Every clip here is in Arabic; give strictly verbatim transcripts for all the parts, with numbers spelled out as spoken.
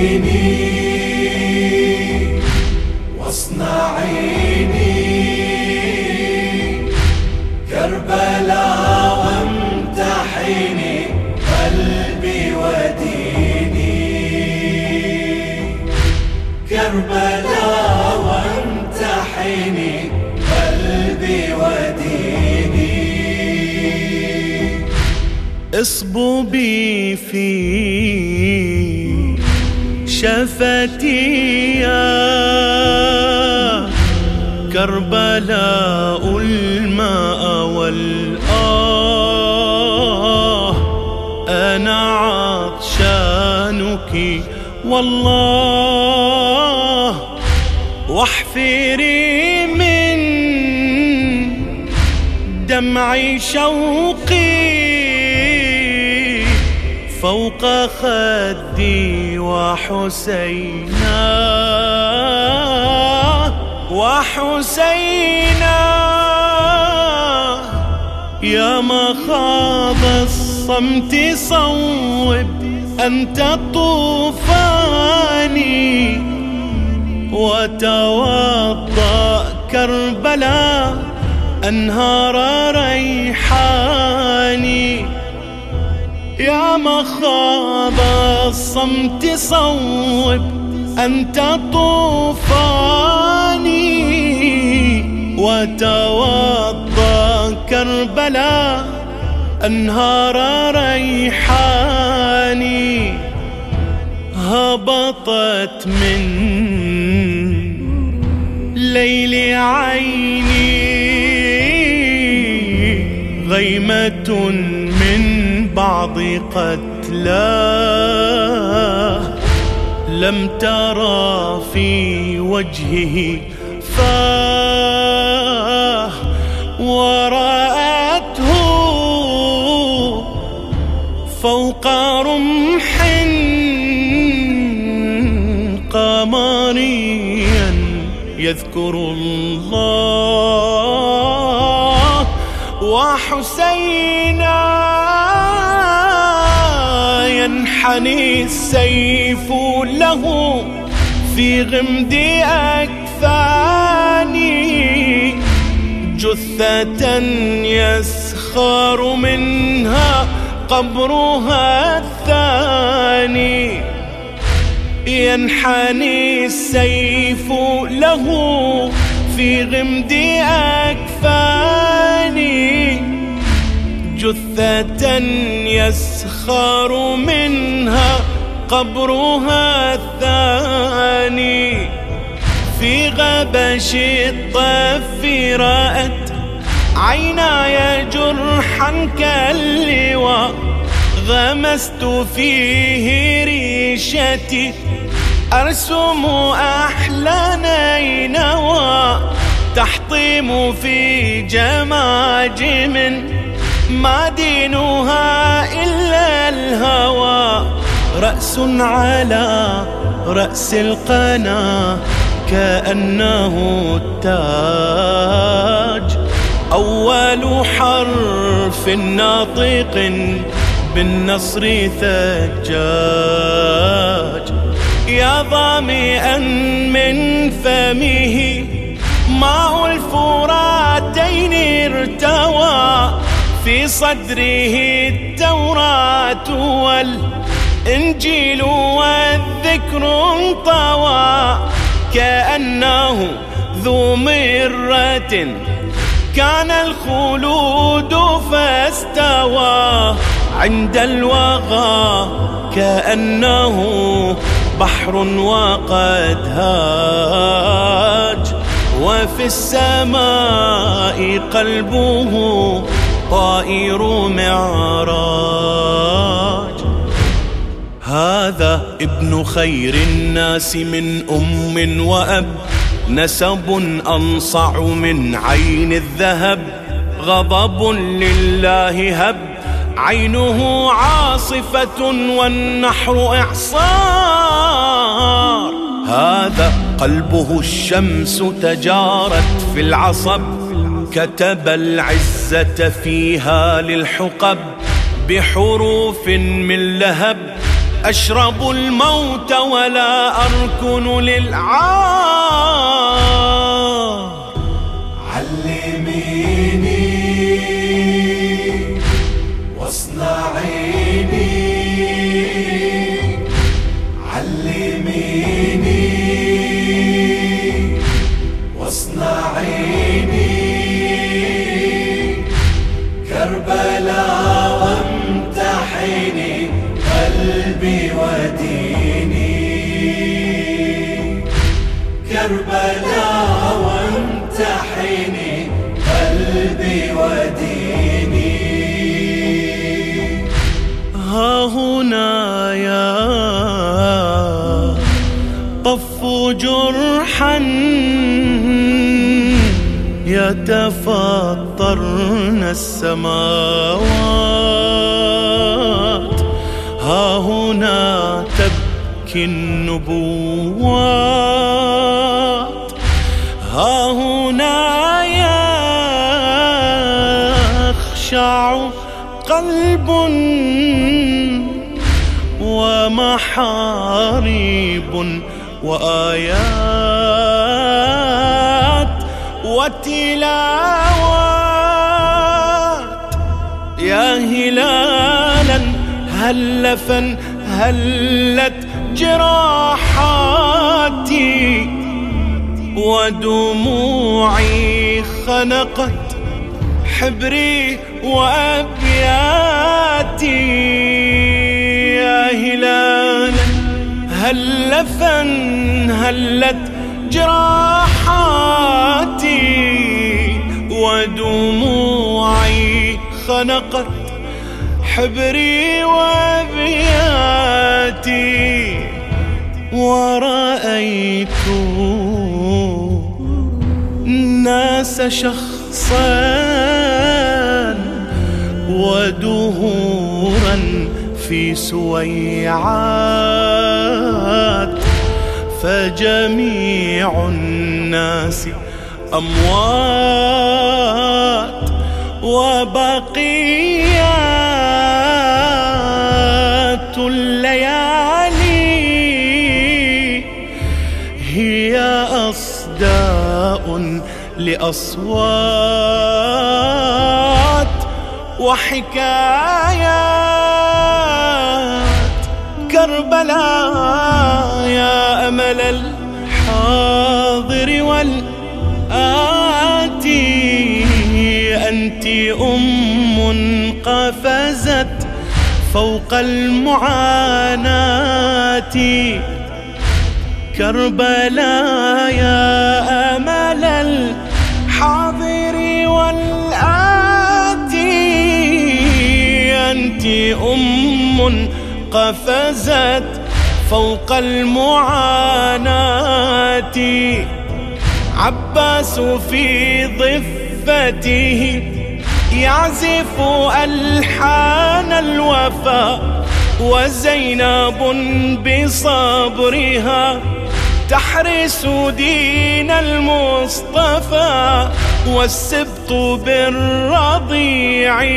وديني واصنعيني كربلاء وامتحيني قلبي وديني كربلاء وامتحيني قلبي وديني اصببي في شفتي يا كربلاء الماء والآه أنا عطشانك والله واحفري من دمعي شوقي فوق خدي وحسينا وحسينا يا مخاض الصمت صوب أنت طوفاني وتوضأ كربلاء أنهار ريحاني يا مخاض الصمت صوب أنت طوفاني وتوضأ كربلاء أنهار ريحاني هبطت من ليل عيني غيمة من بعض قتلاه لم ترى في وجهه فاه ورأته فوق رمح قمريا يذكر الله وحسينا ينحني السيف له في غمد أكفاني جثة يسخر منها قبرها الثاني ينحني السيف له في غمد أكفاني جثة يسخر منها قبرها الثاني في غبش الطف رأت عيناي جرحا كاللواء غمست فيه ريشتي أرسم أحلى نينوى تحطيم في جماجم ما دينها إلا الهوى رأس على رأس القنا كأنه التاج أول حرف ناطق بالنصر ثجاج يا ظامئا من فمه ماء الفراتين ارتوى في صدره التوراة والإنجيل والذكر انطوى كأنه ذو مرة كان الخلود فاستوى عند الوغى كأنه بحر وقد هاج وفي السماء قلبه طائر معراج هذا ابن خير الناس من أم وأب نسب أنصع من عين الذهب غضب لله هب عينه عاصفة والنحر إعصار هذا قلبه الشمس تجارت في العصب كتب العزة فيها للحقب بحروف من لهب أشرب الموت ولا أركن للعار. علميني واصنعيني، علميني واصنعيني، كربلاء وامتحني قلبي وديني، كربلاء وامتحني قلبي وديني. ها هنا يا طف جرحا يتفطرن السماوات، ها هنا تبكي النبوات، ها هنا يخشع قلب ومحاريب وآيات وتلاوات. يا هلالا هلفا هلت جراحاتي، ودموعي خنقت حبري وأبياتي. يا هلالا هلفا هلت جراحاتي، ودموعي خنقت حبري وأبياتي. ورأيت الناس شخصا ودهورا في سويعات، فجميع الناس أموات، وبقيات الليالي هي أصداء لأصوات وحكايات. كربلاء يا أمل الحاضر والآتي، أنت أم قفزت فوق المعاناة. كربلاء يا أمل الحاضر والآتي، أنت أم قفزت فوق المعاناة. عباس في ضفته يعزف ألحان الوفا، وزينب بصبرها تحرس دين المصطفى، والسبط بالرضيع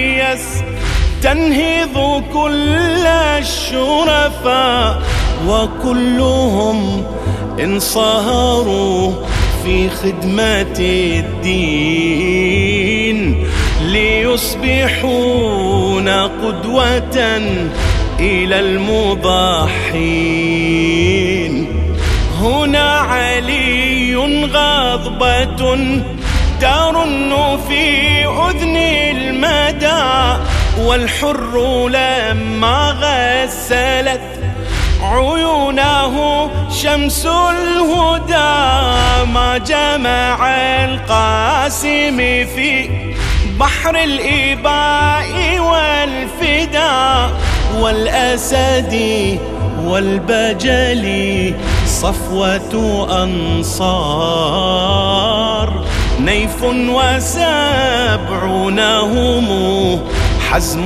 يستنهض كل الشرفاء، وكلهم انصهروا في خدمة الدين، ليصبحون قدوة إلى المضحين. هنا علي غضبة ترن في أذن المدى، والحر لما غسلت عيونه شمس الهدى، ما جمع القاسم في بحر الإباء والفداء، والأسد والبجل صفوة أنصار، نيف وسبعونهم حزم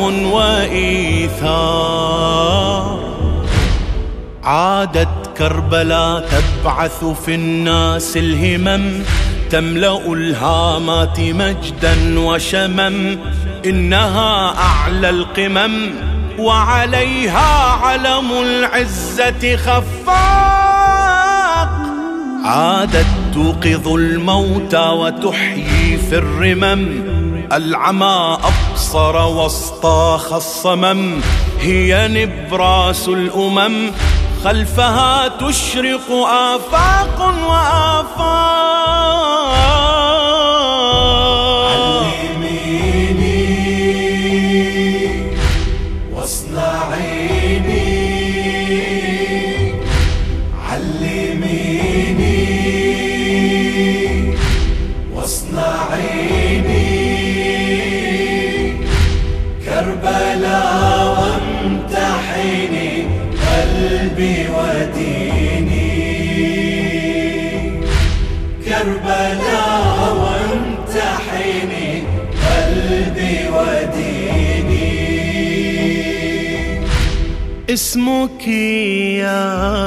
وإيثار. عادت كربلاء تبعث في الناس الهمم، تملأ الهامات مجدا وشمم، إنها أعلى القمم وعليها علم العزة خفاق. عادت توقظ الموتى وتحيي في الرمم، العمى أبصر وسطاخ الصمم، هي نبراس الأمم، خلفها تشرق آفاق وآفاق. علميني واصنعيني، علميني واصنعيني، كربلاء وامتحني قلبي وديني، كربلاء وامتحني قلبي وديني. اسمك يا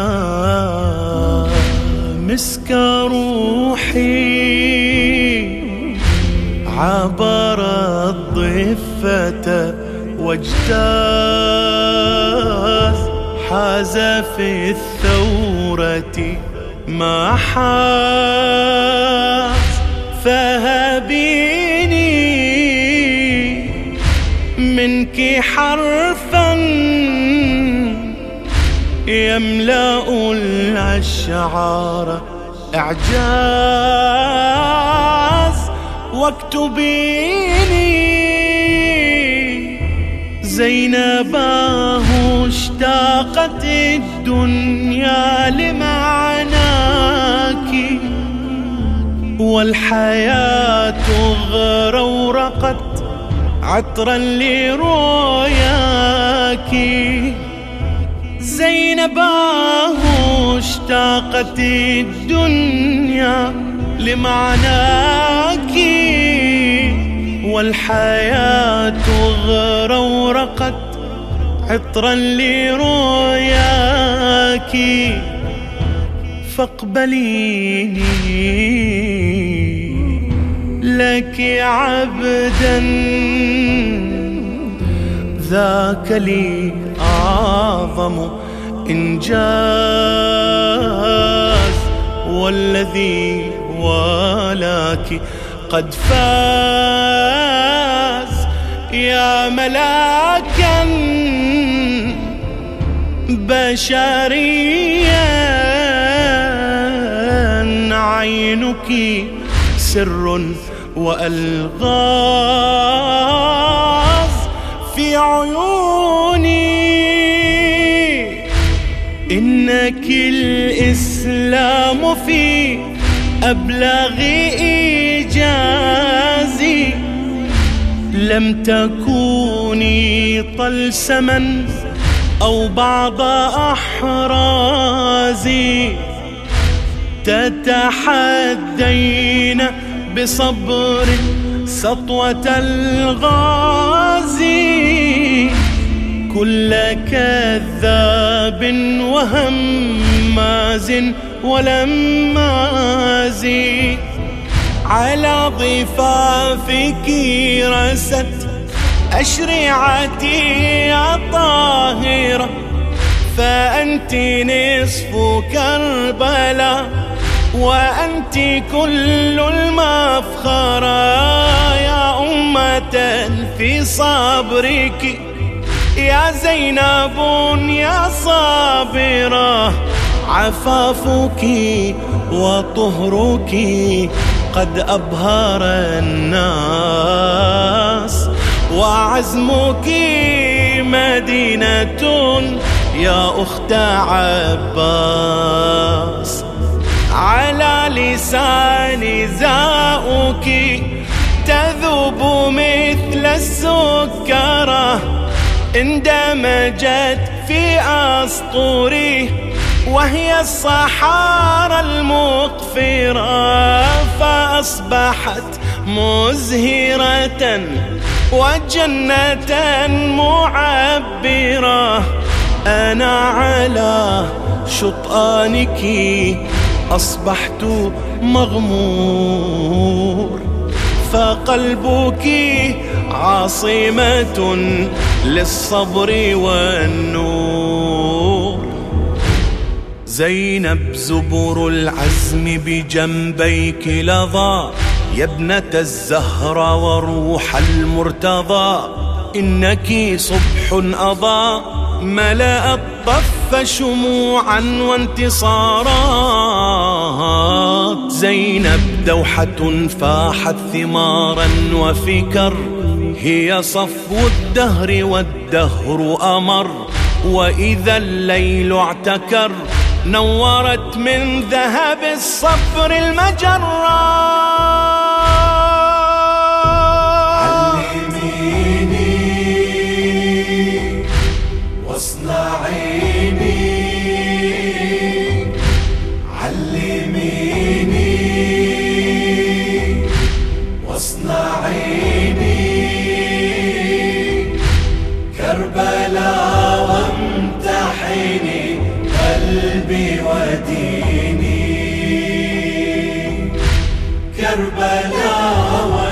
مسك روحي، عبر الضفة واجتاز، حاز في الثورة ما حاز، فهبيني منك حرفا يملأ الأشعار إعجاز، واكتبيني زينباه اشتاقت الدنيا لمعناك، والحياة غرورقت عطرا لرؤياك. زينباه اشتاقت الدنيا لمعناك، والحياة غرورقت عطرا لرؤياك. فاقبليني لك عبدا، ذاك لي أعظم إنجاز، والذي والاك قد فاز. يا ملاكا بشريا، عينك سر وألغاز في عيوني، إنك الإسلام في أبلغ إيجازي، لم تكوني طلسما أو بعض أحرازي، تتحدين بصبر سطوة الغازي، كل كذاب وهماز ولماز. على ضفافك رست أشرعتي يا طاهرة، فأنت نصف كربلاء، وأنت كل المفخرة. يا أمة في صبرك، يا زينب يا صابرة، عفافك وطهرك قد أبهر الناس، وعزمك مدينة يا أخت عباس. على لسان زاؤك تذوب مثل السكرة، اندمجت في أسطوري وهي الصحارى المقفرة، فأصبحت مزهرة وجنة معبرة. أنا على شطآنك أصبحت مغمور، فقلبك عاصمة للصبر والنور. زينب زبور العزم بجنبيك لظى، يا ابنة الزهرة وروح المرتضى، إنك صبح أضاء ملأ الطف شموعا وانتصارات. زينب دوحة فاحت ثمارا وفكر، هي صفو الدهر والدهر أمر، وإذا الليل اعتكر نورت من ذهب الصفر المجرات. علميني واصنعيني، علميني واصنعيني، كربلاء وامتحني قلبي وديني، كربلاء